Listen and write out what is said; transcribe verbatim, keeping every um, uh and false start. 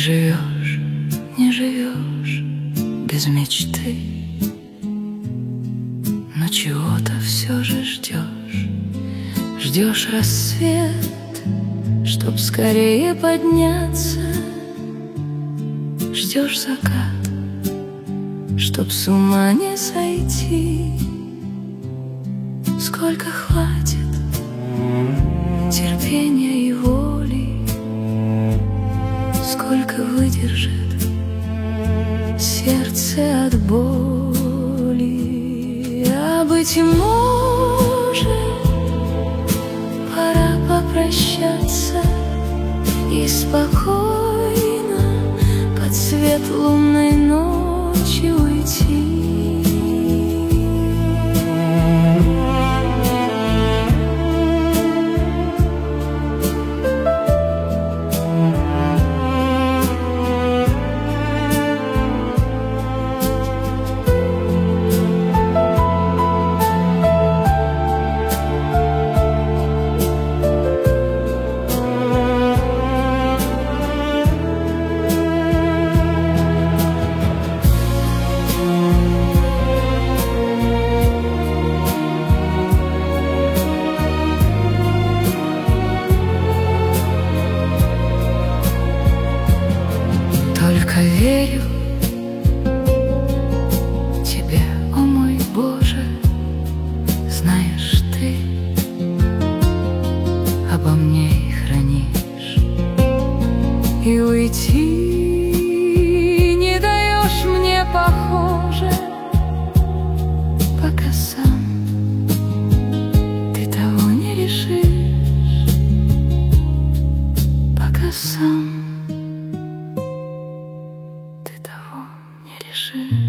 живешь, не живешь без мечты, но чего-то все же ждешь. Ждешь рассвет, чтоб скорее подняться. Ждешь закат, чтоб с ума не сойти. Сколько хватит терпения и воли, сколько выдержит сердце от боли. А быть может, пора попрощаться и спокойно под свет лунной ночи уйти. Только верю тебе, о мой Боже, знаешь ты, обо мне и хранишь, и уйти не даешь мне, похоже, пока сам ты того не решишь, пока сам ты того не решишь.